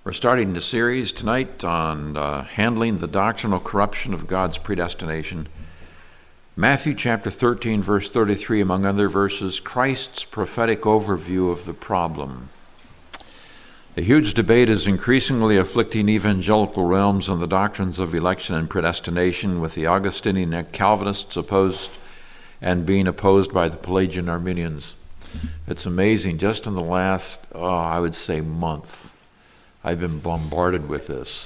We're starting a series tonight on handling the doctrinal corruption of God's predestination. Matthew chapter 13, verse 33, among other verses, Christ's prophetic overview of the problem. A huge debate is increasingly afflicting evangelical realms on the doctrines of election and predestination, with the Augustinian and Calvinists opposed and being opposed by the Pelagian Arminians. It's amazing, just in the last, I would say, month, I've been bombarded with this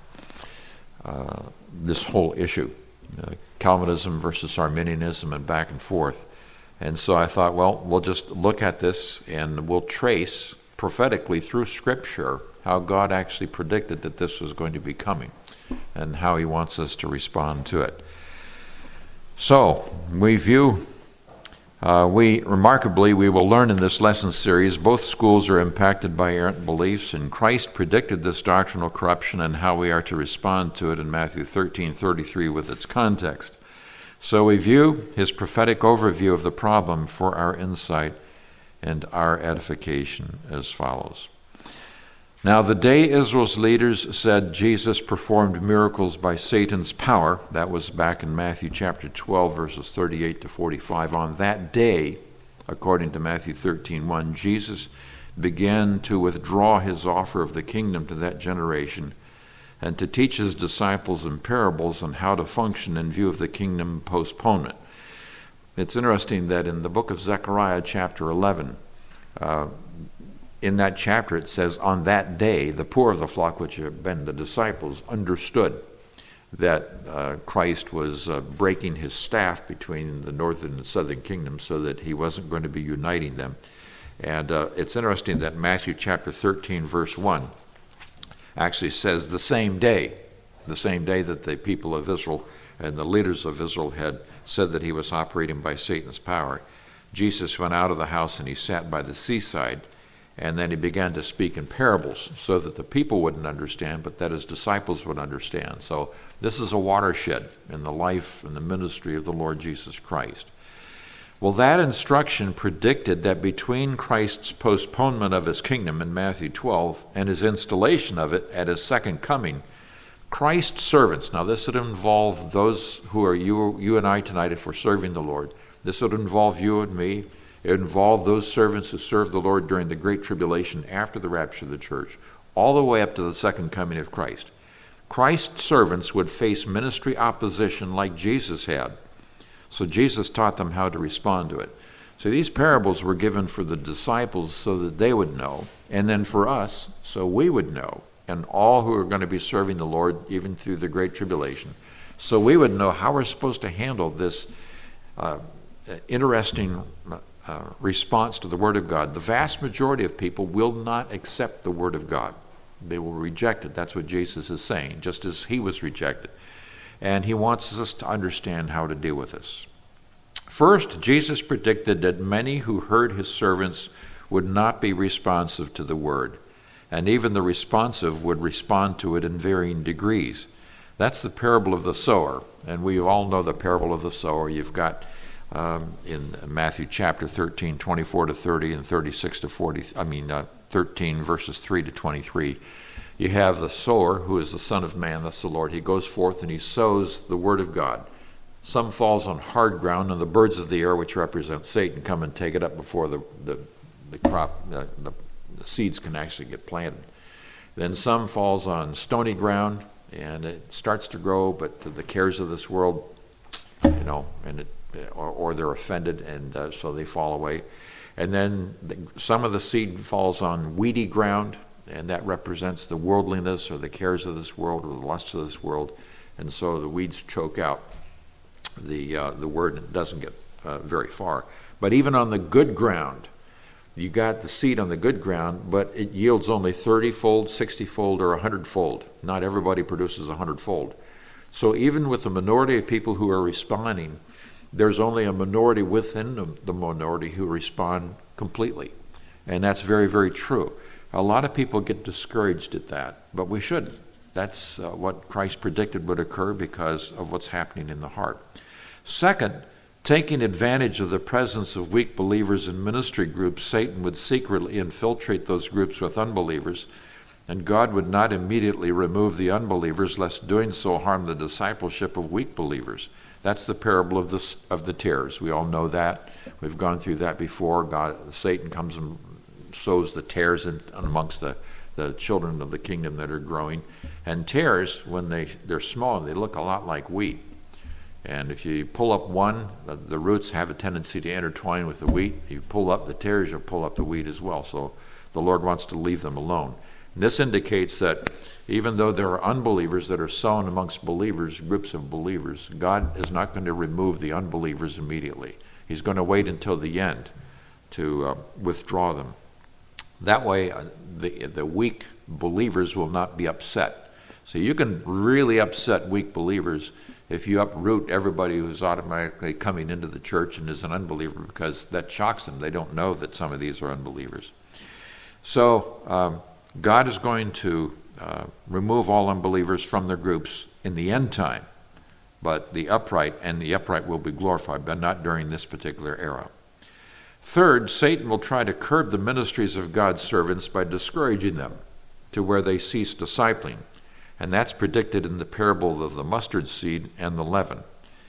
whole issue, Calvinism versus Arminianism, and back and forth. And so I thought, well, we'll just look at this and we'll trace prophetically through Scripture how God actually predicted that this was going to be coming and how he wants us to respond to it. So we will learn in this lesson series, both schools are impacted by errant beliefs, and Christ predicted this doctrinal corruption and how we are to respond to it in Matthew 13:33 with its context. So we view his prophetic overview of the problem for our insight and our edification as follows. Now, the day Israel's leaders said Jesus performed miracles by Satan's power, that was back in Matthew chapter 12, verses 38 to 45. On that day, according to Matthew 13:1, Jesus began to withdraw his offer of the kingdom to that generation and to teach his disciples in parables on how to function in view of the kingdom postponement. It's interesting that in the book of Zechariah chapter 11, in that chapter it says, on that day, the poor of the flock, which have been the disciples, understood that Christ was breaking his staff between the northern and southern kingdom so that he wasn't going to be uniting them. And it's interesting that Matthew chapter 13, verse 1, actually says the same day that the people of Israel and the leaders of Israel had said that he was operating by Satan's power, Jesus went out of the house and he sat by the seaside. And then he began to speak in parables so that the people wouldn't understand, but that his disciples would understand. So this is a watershed in the life and the ministry of the Lord Jesus Christ. Well, that instruction predicted that between Christ's postponement of his kingdom in Matthew 12 and his installation of it at his second coming, Christ's servants, now this would involve those who are you and I tonight if we're serving the Lord. This would involve you and me. It involved those servants who served the Lord during the Great Tribulation after the rapture of the church, all the way up to the second coming of Christ. Christ's servants would face ministry opposition like Jesus had. So Jesus taught them how to respond to it. So these parables were given for the disciples so that they would know, and then for us so we would know, and all who are going to be serving the Lord even through the Great Tribulation, so we would know how we're supposed to handle this interesting response to the Word of God. The vast majority of people will not accept the Word of God. They will reject it. That's what Jesus is saying, just as he was rejected. And he wants us to understand how to deal with this. First, Jesus predicted that many who heard his servants would not be responsive to the Word, and even the responsive would respond to it in varying degrees. That's the parable of the sower, and we all know the parable of the sower. You've got in Matthew chapter 13, 24 to 30 and 36 to 40, 13 verses 3 to 23. You have the sower, who is the Son of Man, that's the Lord. He goes forth and he sows the word of God. Some falls on hard ground, and the birds of the air, which represent Satan, come and take it up before the crop, the seeds can actually get planted. Then some falls on stony ground, and it starts to grow, but the cares of this world, or they're offended, and so they fall away. And then some of the seed falls on weedy ground, and that represents the worldliness or the cares of this world or the lusts of this world, and so the weeds choke out the word, and it doesn't get very far. But even on the good ground, you got the seed on the good ground, but it yields only 30-fold, 60-fold, or 100-fold. Not everybody produces 100-fold. So even with the minority of people who are responding, there's only a minority within the minority who respond completely. And that's very, very true. A lot of people get discouraged at that, but we shouldn't. That's what Christ predicted would occur because of what's happening in the heart. Second, taking advantage of the presence of weak believers in ministry groups, Satan would secretly infiltrate those groups with unbelievers and God would not immediately remove the unbelievers, lest doing so harm the discipleship of weak believers. That's the parable of the tares. We all know that. We've gone through that before. Satan comes and sows the tares amongst the children of the kingdom that are growing. And tares, when they're small, they look a lot like wheat. And if you pull up one, the roots have a tendency to intertwine with the wheat. If you pull up the tares, you'll pull up the wheat as well. So the Lord wants to leave them alone. And this indicates that even though there are unbelievers that are sown amongst believers, groups of believers, God is not going to remove the unbelievers immediately. He's going to wait until the end to withdraw them. That way, the weak believers will not be upset. So you can really upset weak believers if you uproot everybody who's automatically coming into the church and is an unbeliever, because that shocks them. They don't know that some of these are unbelievers. So God is going to remove all unbelievers from their groups in the end time, but the upright will be glorified, but not during this particular era. Third, Satan will try to curb the ministries of God's servants by discouraging them to where they cease discipling. And that's predicted in the parable of the mustard seed and the leaven.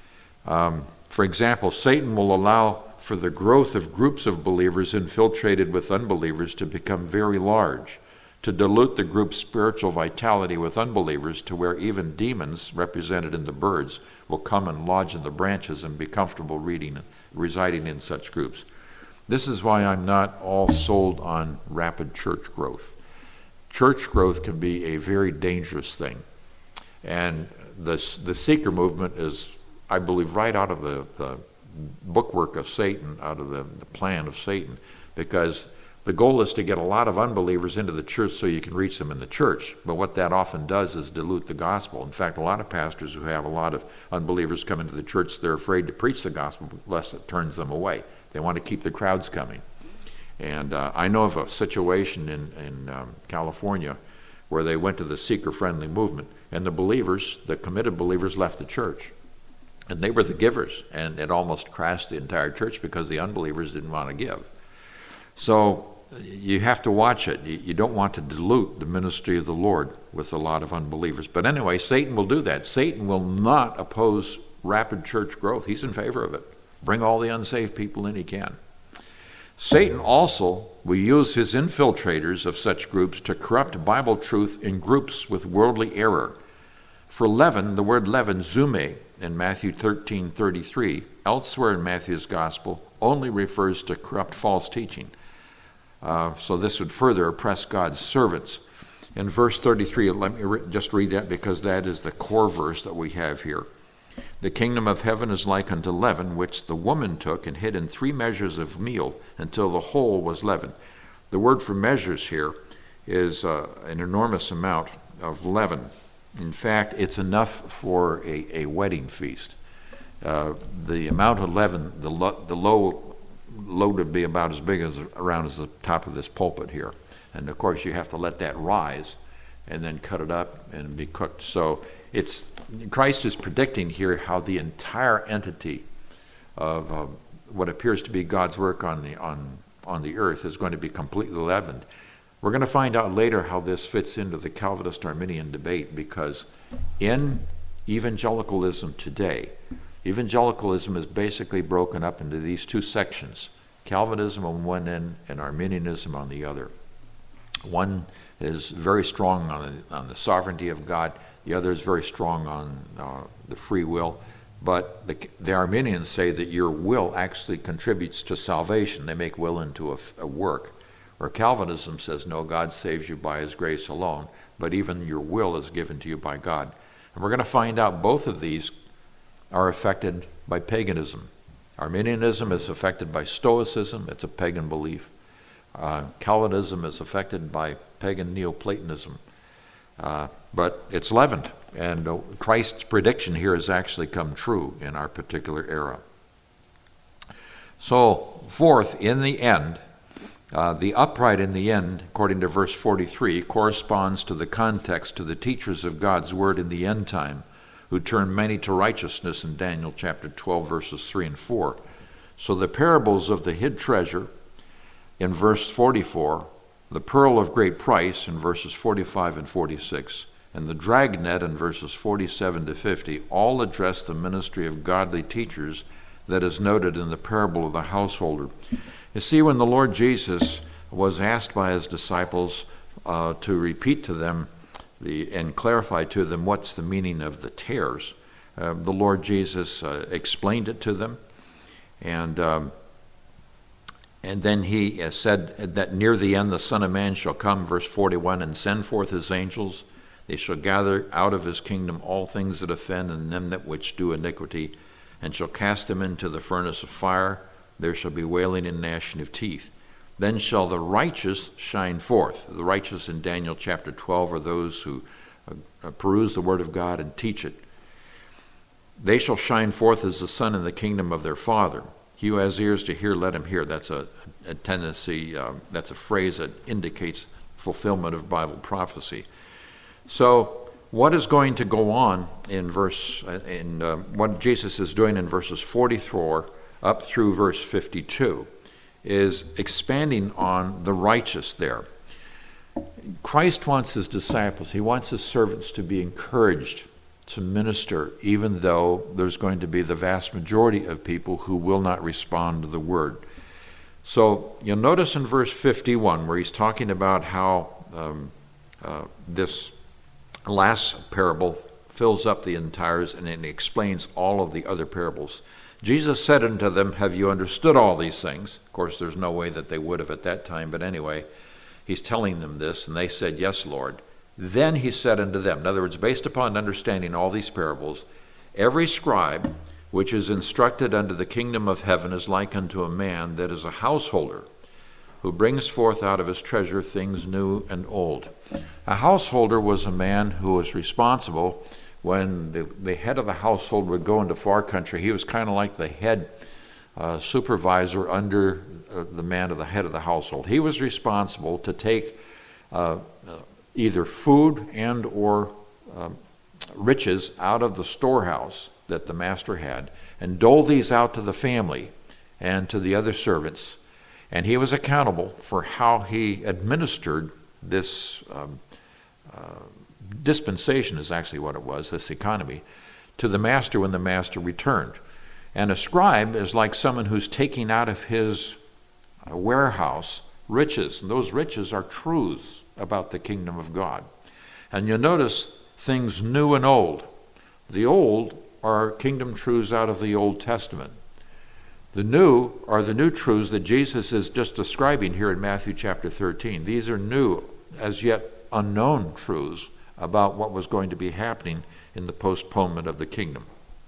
For example, Satan will allow for the growth of groups of believers infiltrated with unbelievers to become very large, to dilute the group's spiritual vitality with unbelievers to where even demons, represented in the birds, will come and lodge in the branches and be comfortable residing in such groups. This is why I'm not all sold on rapid church growth. Church growth can be a very dangerous thing. And the seeker movement is, I believe, right out of the bookwork of Satan, out of the plan of Satan, because the goal is to get a lot of unbelievers into the church so you can reach them in the church. But what that often does is dilute the gospel. In fact, a lot of pastors who have a lot of unbelievers come into the church, they're afraid to preach the gospel lest it turns them away. They want to keep the crowds coming. And I know of a situation in California where they went to the seeker-friendly movement, and the committed believers left the church. And they were the givers, and it almost crashed the entire church because the unbelievers didn't want to give. So you have to watch it. You don't want to dilute the ministry of the Lord with a lot of unbelievers. But anyway, Satan will do that. Satan will not oppose rapid church growth. He's in favor of it. Bring all the unsaved people in he can. Satan also will use his infiltrators of such groups to corrupt Bible truth in groups with worldly error. For leaven, the word leaven, zume, in Matthew 13:33, elsewhere in Matthew's gospel, only refers to corrupt false teaching. So this would further oppress God's servants. In verse 33, let me just read that because that is the core verse that we have here. The kingdom of heaven is like unto leaven, which the woman took and hid in 3 measures of meal until the whole was leavened. The word for measures here is an enormous amount of leaven. In fact, it's enough for a wedding feast. The amount of leaven, the load would be about as big as around as the top of this pulpit here. And of course, you have to let that rise and then cut it up and be cooked. So Christ is predicting here how the entire entity of what appears to be God's work on the earth is going to be completely leavened. We're going to find out later how this fits into the Calvinist-Arminian debate, because in evangelicalism today, evangelicalism is basically broken up into these 2 sections, Calvinism on one end and Arminianism on the other. One is very strong on the sovereignty of God. The other is very strong on the free will. But the Arminians say that your will actually contributes to salvation. They make will into a work. Where Calvinism says, no, God saves you by his grace alone, but even your will is given to you by God. And we're going to find out both of these are affected by paganism. Arminianism is affected by Stoicism. It's a pagan belief. Calvinism is affected by pagan Neoplatonism. But it's leavened. And Christ's prediction here has actually come true in our particular era. So, fourth, in the end, the upright in the end, according to verse 43, corresponds to the context to the teachers of God's word in the end time, who turn many to righteousness in Daniel chapter 12, verses 3 and 4. So the parables of the hid treasure in verse 44 the pearl of great price in verses 45 and 46, and the dragnet in verses 47 to 50 all address the ministry of godly teachers that is noted in the parable of the householder. You see, when the Lord Jesus was asked by his disciples to repeat to them and clarify to them what's the meaning of the tares, the Lord Jesus explained it to them, and then he said that near the end the Son of Man shall come, verse 41, and send forth his angels. They shall gather out of his kingdom all things that offend and them that which do iniquity, and shall cast them into the furnace of fire. There shall be wailing and gnashing of teeth. Then shall the righteous shine forth. The righteous in Daniel chapter 12 are those who peruse the word of God and teach it. They shall shine forth as the sun in the kingdom of their Father. He who has ears to hear, let him hear. That's a tendency, that's a phrase that indicates fulfillment of Bible prophecy. So what is going to go on in what Jesus is doing in verses 44 up through verse 52 is expanding on the righteous there. Christ wants his disciples, he wants his servants to be encouraged to minister, even though there's going to be the vast majority of people who will not respond to the word. So you'll notice in verse 51 where he's talking about how this last parable fills up the entires and it explains all of the other parables. Jesus said unto them, have you understood all these things? Of course, there's no way that they would have at that time, but anyway, he's telling them this, and they said, yes, Lord. Then he said unto them, in other words, based upon understanding all these parables, every scribe which is instructed unto the kingdom of heaven is like unto a man that is a householder, who brings forth out of his treasure things new and old. A householder was a man who was responsible when the head of the household would go into far country. He was kind of like the head supervisor under the man of the head of the household. He was responsible to take either food and or riches out of the storehouse that the master had and dole these out to the family and to the other servants. And he was accountable for how he administered this dispensation is actually what it was, this economy, to the master when the master returned. And a scribe is like someone who's taking out of his warehouse riches, and those riches are truths about the kingdom of God. And you'll notice things new and old. The old are kingdom truths out of the Old Testament. The new are the new truths that Jesus is just describing here in Matthew chapter 13. These are new, as yet unknown truths about what was going to be happening in the postponement of the kingdom.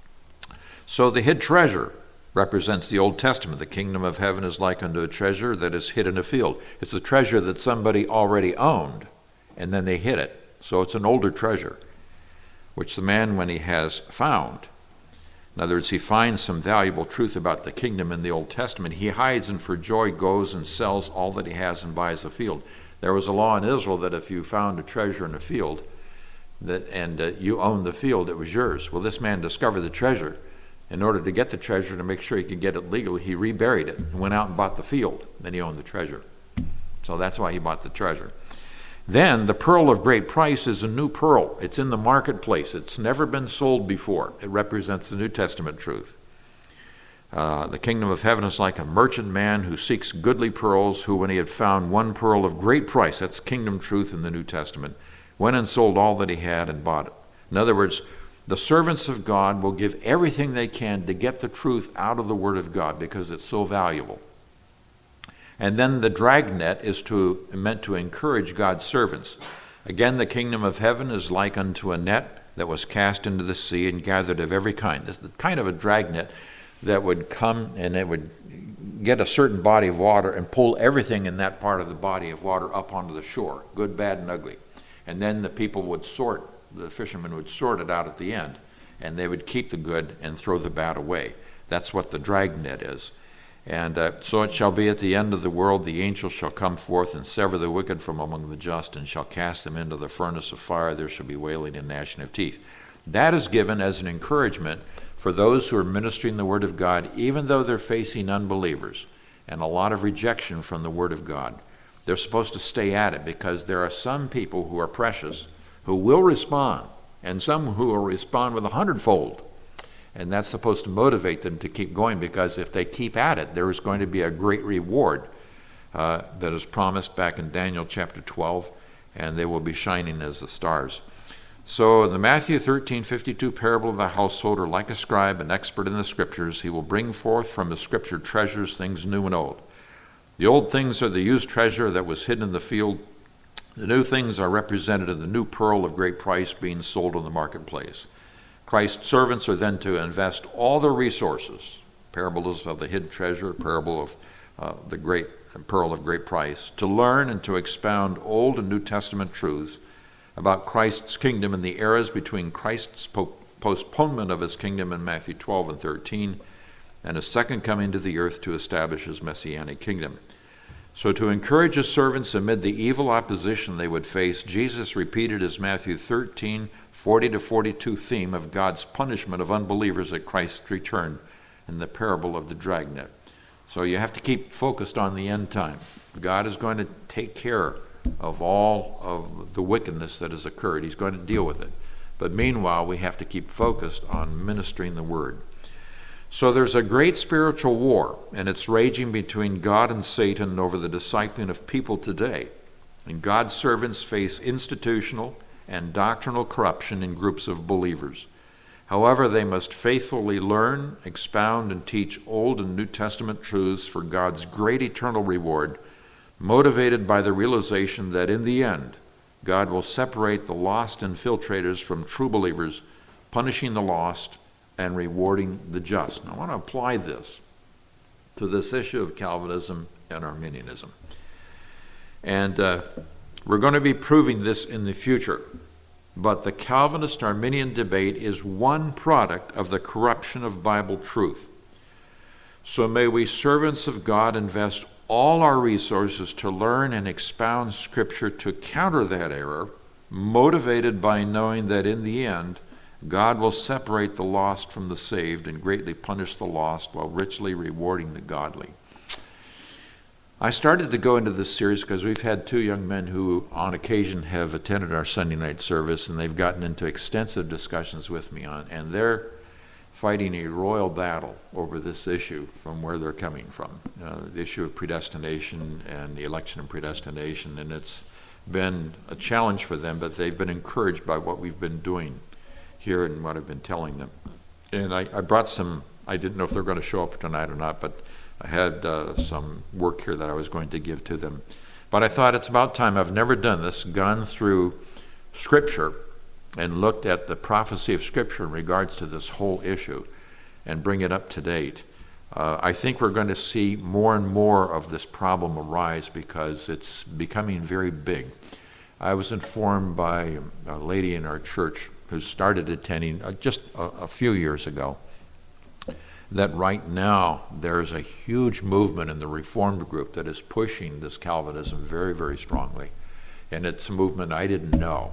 So the hid treasure represents the Old Testament. The kingdom of heaven is like unto a treasure that is hid in a field. It's a treasure that somebody already owned, and then they hid it. So it's an older treasure, which the man, when he has found, in other words, he finds some valuable truth about the kingdom in the Old Testament, he hides and for joy goes and sells all that he has and buys a field. There was a law in Israel that if you found a treasure in a field and you owned the field, it was yours. Well, this man discovered the treasure. In order to get the treasure, to make sure he could get it legally, he reburied it and went out and bought the field. Then he owned the treasure. So that's why he bought the treasure. Then the pearl of great price is a new pearl. It's in the marketplace. It's never been sold before. It represents the New Testament truth. The kingdom of heaven is like a merchant man who seeks goodly pearls, who when he had found one pearl of great price, that's kingdom truth in the New Testament, went and sold all that he had and bought it. In other words, the servants of God will give everything they can to get the truth out of the Word of God because it's so valuable. And then the dragnet is meant to encourage God's servants. Again, the kingdom of heaven is like unto a net that was cast into the sea and gathered of every kind. This is the kind of a dragnet that would come and it would get a certain body of water and pull everything in that part of the body of water up onto the shore, good, bad, and ugly. And then the fishermen would sort it out at the end, and they would keep the good and throw the bad away. That's what the dragnet is. And so it shall be at the end of the world, the angels shall come forth and sever the wicked from among the just and shall cast them into the furnace of fire. There shall be wailing and gnashing of teeth. That is given as an encouragement for those who are ministering the Word of God, even though they're facing unbelievers and a lot of rejection from the Word of God. They're supposed to stay at it because there are some people who are precious who will respond, and some who will respond with 100-fold. And that's supposed to motivate them to keep going, because if they keep at it, there is going to be a great reward that is promised back in Daniel chapter 12, and they will be shining as the stars. So the Matthew 13:52 parable of the householder, like a scribe, an expert in the scriptures, he will bring forth from the scripture treasures, things new and old. The old things are the used treasure that was hidden in the field. The new things are represented in the new pearl of great price being sold in the marketplace. Christ's servants are then to invest all their resources, parables of the hid treasure, parable of the great pearl of great price, to learn and to expound Old and New Testament truths about Christ's kingdom and the eras between Christ's postponement of his kingdom in Matthew 12 and 13 and his second coming to the earth to establish his messianic kingdom. So to encourage his servants amid the evil opposition they would face, Jesus repeated his Matthew 13:40-42 theme of God's punishment of unbelievers at Christ's return in the parable of the dragnet. So you have to keep focused on the end time. God is going to take care of all of the wickedness that has occurred. He's going to deal with it. But meanwhile, we have to keep focused on ministering the word. So there's a great spiritual war, and it's raging between God and Satan over the discipling of people today. And God's servants face institutional and doctrinal corruption in groups of believers. However, they must faithfully learn, expound, and teach Old and New Testament truths for God's great eternal reward, motivated by the realization that in the end, God will separate the lost infiltrators from true believers, punishing the lost and rewarding the just. Now, I want to apply this to this issue of Calvinism and Arminianism. And we're going to be proving this in the future. But the Calvinist-Arminian debate is one product of the corruption of Bible truth. So may we, servants of God, invest all our resources to learn and expound Scripture to counter that error, motivated by knowing that in the end, God will separate the lost from the saved and greatly punish the lost while richly rewarding the godly. I started to go into this series because we've had two young men who on occasion have attended our Sunday night service, and they've gotten into extensive discussions with me on, and they're fighting a royal battle over this issue from where they're coming from, the issue of predestination and the election and predestination, and it's been a challenge for them, but they've been encouraged by what we've been doing here and what I've been telling them. And I brought some, I didn't know if they're going to show up tonight or not, but I had some work here that I was going to give to them. But I thought it's about time. I've never done this, gone through Scripture and looked at the prophecy of Scripture in regards to this whole issue and bring it up to date. I think we're going to see more and more of this problem arise because it's becoming very big. I was informed by a lady in our church who started attending just a few years ago that right now there's a huge movement in the Reformed group that is pushing this Calvinism very, very strongly. And it's a movement I didn't know.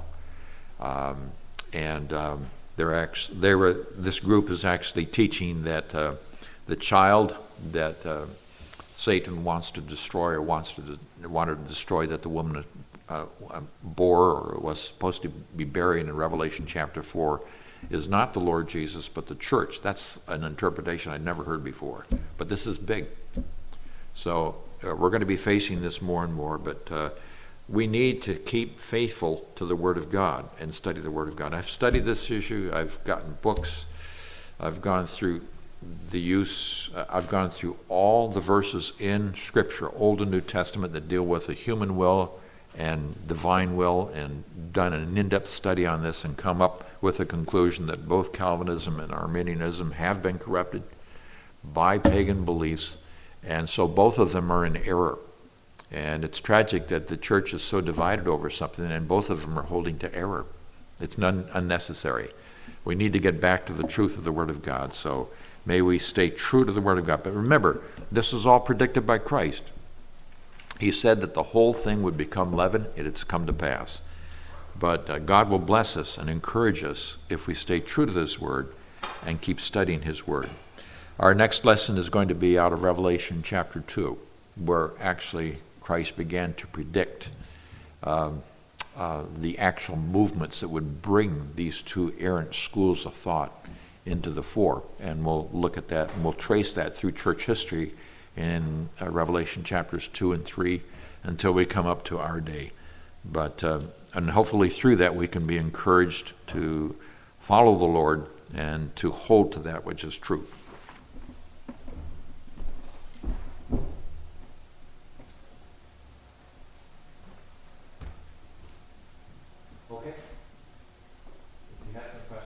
This group is actually teaching that the child that Satan wants to destroy or wanted to destroy, that the woman bore or was supposed to be buried in Revelation chapter 4, is not the Lord Jesus, but the church. That's an interpretation I'd never heard before. But this is big. So we're going to be facing this more and more, but we need to keep faithful to the Word of God and study the Word of God. I've studied this issue. I've gotten books. I've gone through I've gone through all the verses in Scripture, Old and New Testament, that deal with the human will and divine will, and done an in-depth study on this and come up with a conclusion that both Calvinism and Arminianism have been corrupted by pagan beliefs, and so both of them are in error. And it's tragic that the church is so divided over something, and both of them are holding to error. It's unnecessary. We need to get back to the truth of the Word of God, so may we stay true to the Word of God. But remember, this is all predicted by Christ. He said that the whole thing would become leaven. It has come to pass. But God will bless us and encourage us if we stay true to this Word and keep studying His Word. Our next lesson is going to be out of Revelation chapter 2, where actually Christ began to predict the actual movements that would bring these two errant schools of thought into the fore. And we'll look at that, and we'll trace that through church history in Revelation chapters 2 and 3 until we come up to our day. But and hopefully through that we can be encouraged to follow the Lord and to hold to that which is true.